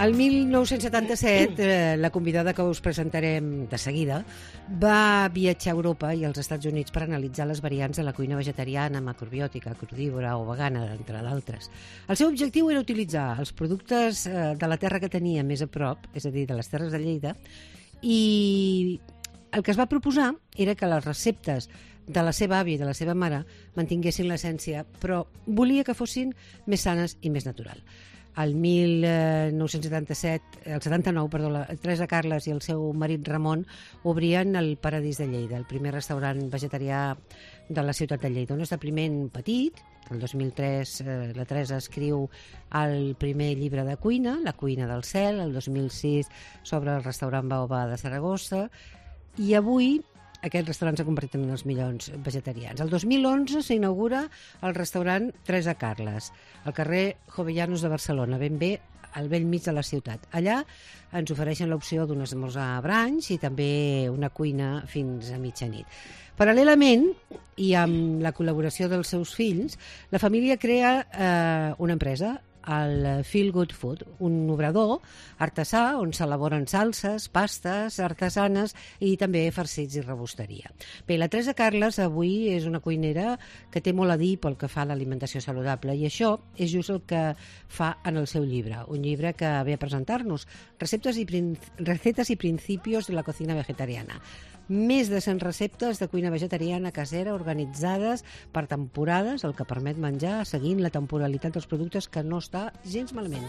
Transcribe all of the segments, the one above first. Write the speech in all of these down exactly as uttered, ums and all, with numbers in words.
El mil nou-cents setanta-set, eh, la convidada que us presentarem de seguida va viatjar a Europa i als Estats Units per analitzar les variants de la cuina vegetariana, macrobiòtica, crudívora o vegana, entre d'altres. El seu objectiu era utilitzar els productes eh, de la terra que tenia més a prop, és a dir, de les terres de Lleida, i el que es va proposar era que les receptes de la seva àvia i de la seva mare mantinguessin l'essència, però volia que fossin més sanes i més natural. El mil nou-cents setanta-set, el setanta-nou, perdó, la Teresa Carles i el seu marit Ramon obrien el Paradís de Lleida, el primer restaurant vegetarià de la ciutat de Lleida. Un establiment petit. El dos mil tres eh, la Teresa escriu el primer llibre de cuina, La cuina del cel, el dos mil sis sobre el restaurant Baobà de Saragossa, i avui aquest restaurant s'ha convertit en els millors vegetarians. El dos mil onze s'inaugura el restaurant Teresa Carles, al carrer Jovellanos de Barcelona, ben bé al vell mig de la ciutat. Allà ens ofereixen l'opció d'un esmorzar a branch i també una cuina fins a mitjanit. Paral·lelament, i amb la col·laboració dels seus fills, la família crea eh, una empresa, el Feel Good Food, un obrador artesà on s'elaboren salses, pastes artesanes i també farcits i rebosteria. Bé, la Teresa Carles avui és una cuinera que té molt a dir pel que fa a l'alimentació saludable, i això és just el que fa en el seu llibre, un llibre que ve a presentar-nos receptes i recetes i principios de la cocina vegetariana. Més de cent receptes de cuina vegetariana casera organitzades per temporades, el que permet menjar seguint la temporalitat dels productes, que no està gens malament.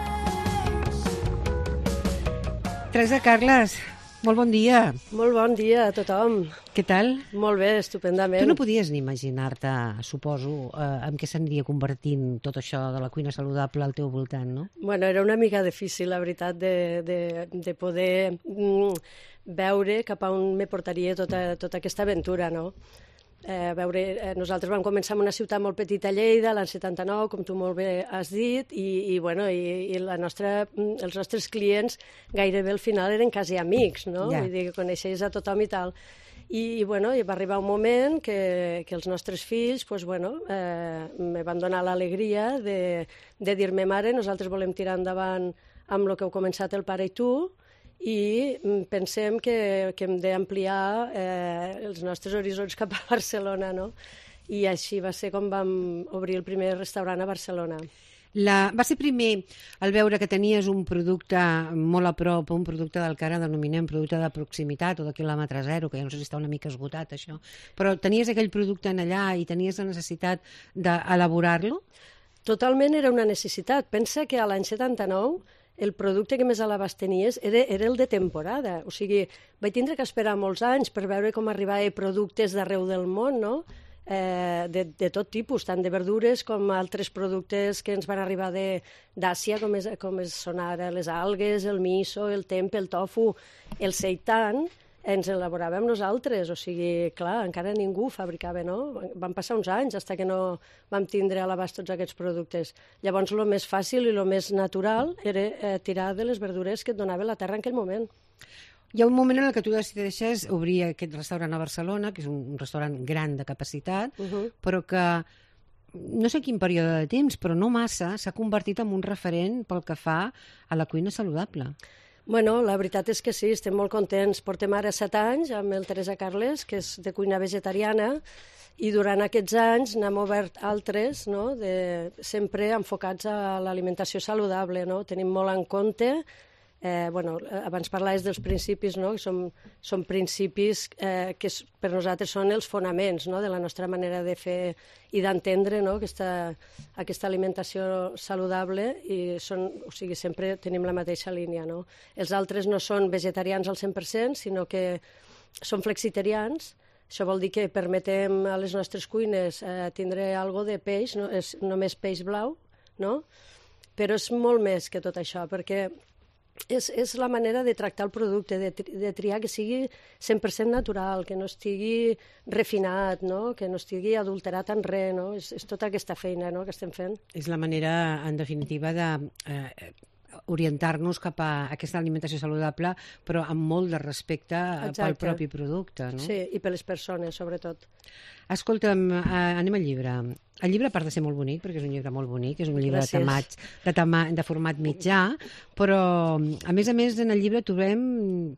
Teresa Carles, molt bon dia. Molt bon dia a tothom. Què tal? Molt bé, estupendament. Tu no podies ni imaginar-te, suposo, eh, en què s'aniria convertint tot això de la cuina saludable al teu voltant, no? Bueno, era una mica difícil, la veritat, de, de, de poder mm, veure cap a on me portaria tota, tota aquesta aventura, no? Eh, veure, eh, nosaltres vam començar en una ciutat molt petita, Lleida, l'any setanta-nou, com tu molt bé has dit, i, i, bueno, i, i la nostra, els nostres clients gairebé al final eren quasi amics, no? Ja. Vull dir, que coneixes a tothom i tal. I, i, bueno, i va arribar un moment que, que els nostres fills pues, bueno, eh, me van donar l'alegria de, de dir-me, mare, nosaltres volem tirar endavant amb el que heu començat el pare i tu, i pensem que, que hem d'ampliar eh, els nostres horitzons cap a Barcelona, no? I així va ser com vam obrir el primer restaurant a Barcelona. La, va ser primer el veure que tenies un producte molt a prop, un producte del que ara denominem producte de proximitat o de quilòmetre zero, que ja no sé si està una mica esgotat això, però tenies aquell producte en allà i tenies la necessitat d'elaborar-lo? Totalment era una necessitat. Pensa que a l'any setanta-nou el producte que més a l'abast tenies era, era el de temporada. O sigui, vaig tindre que esperar molts anys per veure com arribaven productes d'arreu del món, no? Eh, de, de tot tipus, tant de verdures com altres productes que ens van arribar d'Àsia, com, és, com és, són ara les algues, el miso, el tempe, el tofu, el seitan, ens elaboràvem nosaltres, o sigui, clar, encara ningú fabricava, no? Van passar uns anys fins que no vam tindre a l'abast tots aquests productes. Llavors, el més fàcil i el més natural era eh, tirar de les verdures que et donava la terra en aquell moment. Hi ha un moment en què tu decideixes obrir aquest restaurant a Barcelona, que és un restaurant gran de capacitat, uh -huh. però que, no sé quin període de temps, però no massa, s'ha convertit en un referent pel que fa a la cuina saludable. Bueno, la veritat és que sí, estem molt contents. Portem ara set anys amb el Teresa Carles, que és de cuina vegetariana, i durant aquests anys n'hem obert altres, no? de, sempre enfocats a l'alimentació saludable. No? Tenim molt en compte, eh, bueno, abans parlaves dels principis, no? que són, són principis eh, que per nosaltres són els fonaments, no? de la nostra manera de fer i d'entendre, no? aquesta, aquesta alimentació saludable, i són, o sigui, sempre tenim la mateixa línia. No? Els altres no són vegetarians al cent per cent, sinó que són flexitarians. Això vol dir que permetem a les nostres cuines eh, tindre algo de peix, no? És només peix blau, no? Però és molt més que tot això, perquè És, és la manera de tractar el producte, de, de triar que sigui cent per cent natural, que no estigui refinat, no? Que no estigui adulterat en res, no? És, és tota aquesta feina, no? que estem fent. És la manera, en definitiva, de... Eh, orientar-nos cap a aquesta alimentació saludable, però amb molt de respecte Exacte. Pel propi producte. No? Sí, i per les persones, sobretot. Escolta'm, eh, anem al llibre. El llibre, a part de ser molt bonic, perquè és un llibre molt bonic, és un llibre de, temats, de, tema, de format mitjà, però, a més a més, en el llibre trobem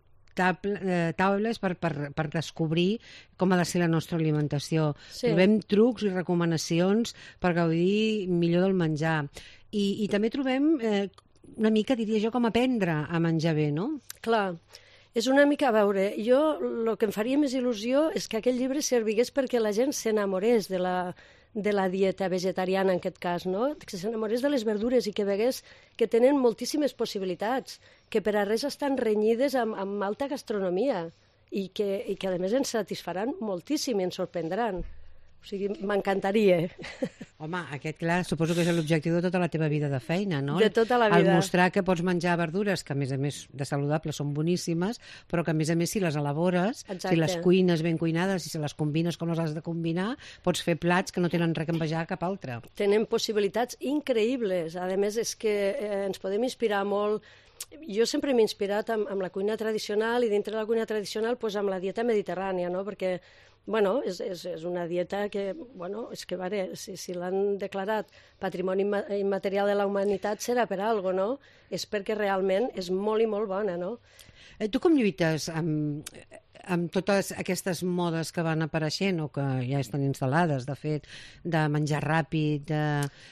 taules per, per, per descobrir com ha de ser la nostra alimentació. Sí. Trobem trucs i recomanacions per gaudir millor del menjar. I, i també trobem eh, una mica, diria jo, com aprendre a menjar bé, no? Clar. És una mica, a veure, jo el que em faria més il·lusió és que aquest llibre servigués perquè la gent s'enamorés de la, de la dieta vegetariana, en aquest cas, no? Que s'enamorés de les verdures i que vegués que tenen moltíssimes possibilitats, que per a res estan renyides amb, amb alta gastronomia i que, i que, a més, ens satisfaran moltíssim i ens sorprendran. O sigui, m'encantaria. Home, aquest, clar, suposo que és l'objectiu de tota la teva vida de feina, no? De tota la vida. El mostrar que pots menjar verdures, que a més a més de saludables són boníssimes, però que a més a més si les elabores, Exacte. Si les cuines ben cuinades i si les combines com les has de combinar, pots fer plats que no tenen res a envejar a cap altre. Tenen possibilitats increïbles. A més, és que eh, ens podem inspirar molt. Jo sempre m'he inspirat amb, amb la cuina tradicional i dintre de la cuina tradicional pues, amb la dieta mediterrània, no? Perquè bueno, és, és, és una dieta que, bueno, és que, vale, si, si l'han declarat patrimoni immaterial de la humanitat serà per algo, no? És perquè realment és molt i molt bona, no? Eh, tu com lluites amb, amb totes aquestes modes que van apareixent o que ja estan instal·lades, de fet, de menjar ràpid, de...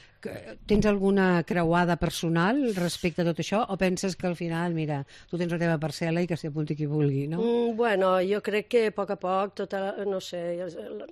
Tens alguna creuada personal respecte a tot això o penses que al final, mira, tu tens la teva parcel·la i que s'hi apunti qui vulgui, no? Mm, bueno, jo crec que a poc a poc, tota, no sé, el,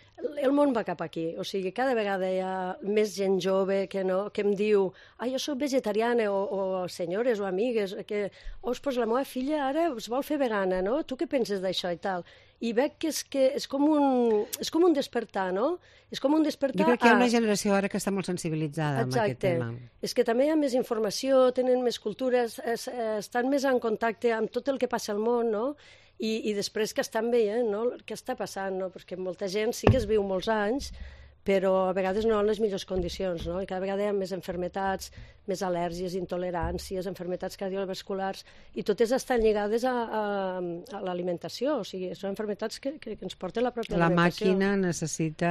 el món va cap aquí. O sigui, cada vegada hi ha més gent jove que, no, que em diu ah, jo soc vegetariana, o, o senyores o amigues, que, oh, pues la meva filla ara es vol fer vegana, no? Tu què penses d'això i tal? I veig que és, que és, com un, és com un despertar, no? És com un despertar... Jo crec que hi ha una generació ara que està molt sensibilitzada Exacte. Amb aquest tema. És que també hi ha més informació, tenen més cultures, es, estan més en contacte amb tot el que passa al món, no? I, i després que estan veient, no? Què està passant, no? Perquè molta gent sí que es viu molts anys, però a vegades no en les millors condicions, no? I cada vegada hi ha més enfermetats, més al·lèrgies, intoleràncies, enfermetats cardiovasculars, i totes estan lligades a, a, a l'alimentació, o sigui, són enfermetats que, que, que ens porten la pròpia la alimentació. La màquina necessita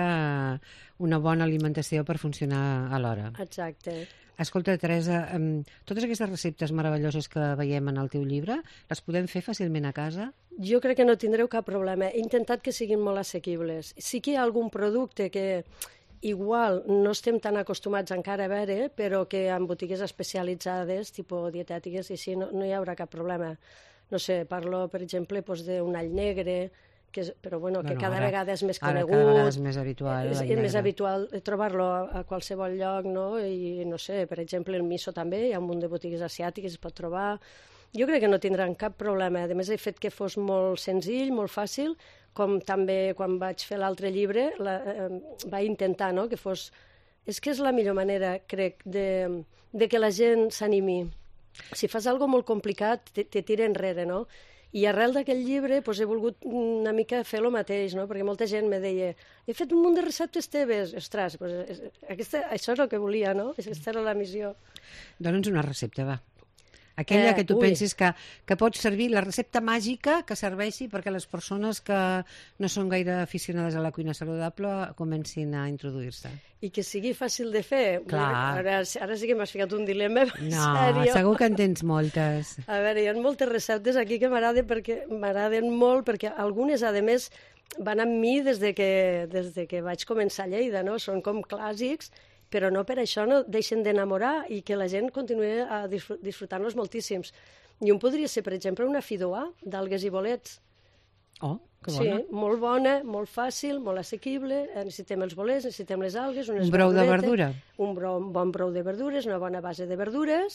una bona alimentació per funcionar alhora. Exacte. Escolta, Teresa, um, totes aquestes receptes meravelloses que veiem en el teu llibre, les podem fer fàcilment a casa? Jo crec que no tindreu cap problema. He intentat que siguin molt assequibles. Sí que hi ha algun producte que igual no estem tan acostumats encara a veure, però que en botigues especialitzades, tipus dietètiques, i així no, no hi haurà cap problema. No sé, parlo, per exemple, doncs, d'un all negre, que és, però bueno, que bueno, cada ara, vegada és més conegut. Ara cada vegada és més habitual. És, és més habitual trobar-lo a, a qualsevol lloc, no? I no sé, per exemple, el miso també, hi ha un munt de botigues asiàtiques, es pot trobar. Jo crec que no tindran cap problema. A més, he fet que fos molt senzill, molt fàcil, com també quan vaig fer l'altre llibre, la, eh, vaig intentar, no?, que fos... És que és la millor manera, crec, de, de que la gent s'animi. Si fas alguna molt complicat, te, te tira enrere, no? I arrel d'aquest llibre doncs, he volgut una mica fer el mateix, no? Perquè molta gent me deia he fet un munt de receptes teves. Ostres, doncs, aquesta, això és el que volia, no? Aquesta era la missió. Dóna'ns una recepta, va. Aquella eh, que tu ui. pensis que, que pot servir, la recepta màgica que serveixi perquè les persones que no són gaire aficionades a la cuina saludable comencin a introduir-se. I que sigui fàcil de fer. Clar. Ara, ara sí que m'has ficat un dilema. No, sèrio. Segur que en tens moltes. A veure, hi ha moltes receptes aquí que m'agraden perquè m'agraden molt, perquè algunes, a més, van amb mi des de que, des de que vaig començar a Lleida, no? Són com clàssics, però no per això no deixen d'enamorar i que la gent continuï a disfrutar-los moltíssims. I un podria ser, per exemple, una fideuà d'algues i bolets. Oh, que bona. Sí, molt bona, molt fàcil, molt assequible. Necessitem els bolets, necessitem les algues, unes un brou de verdura. Un, brou, un bon brou de verdures, una bona base de verdures,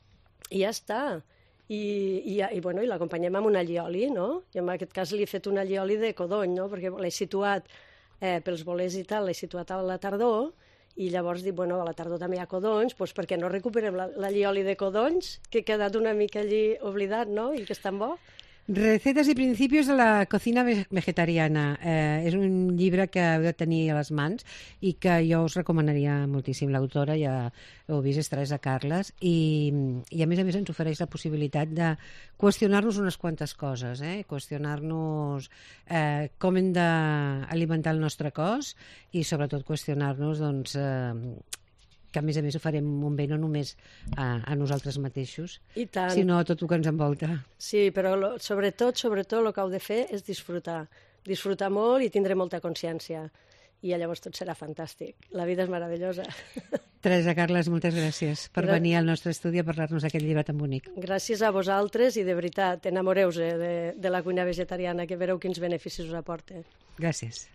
i ja està. I, i, i, bueno, i l'acompanyem amb un allioli, no? I en aquest cas li he fet un allioli de codony, no? Perquè l'he situat eh, pels bolets i tal, l'he situat a la tardor, i llavors dic, bueno, a la tardor també hi ha codonys, doncs per què no recuperem l'allioli de codonys, que ha quedat una mica allí oblidat, no?, i que és tan bo. Recetes i principios de la cocina vegetariana. Eh, és un llibre que heu de tenir a les mans i que jo us recomanaria moltíssim. L'autora, ja heu vist, és Teresa Carles, i, i a més a més ens ofereix la possibilitat de qüestionar-nos unes quantes coses, eh? qüestionar-nos eh, com hem d'alimentar el nostre cos i sobretot qüestionar-nos doncs, eh, que a més a més ho farem un bé no només a, a nosaltres mateixos, sinó a tot el que ens envolta. Sí, però lo, sobretot, sobretot el que heu de fer és disfrutar. Disfrutar molt i tindre molta consciència. I llavors tot serà fantàstic. La vida és meravellosa. Teresa Carles, moltes gràcies per Gra venir al nostre estudi a parlar-nos d'aquest llibre tan bonic. Gràcies a vosaltres i de veritat, enamoreu-vos de, de la cuina vegetariana, que veureu quins beneficis us aporta. Gràcies.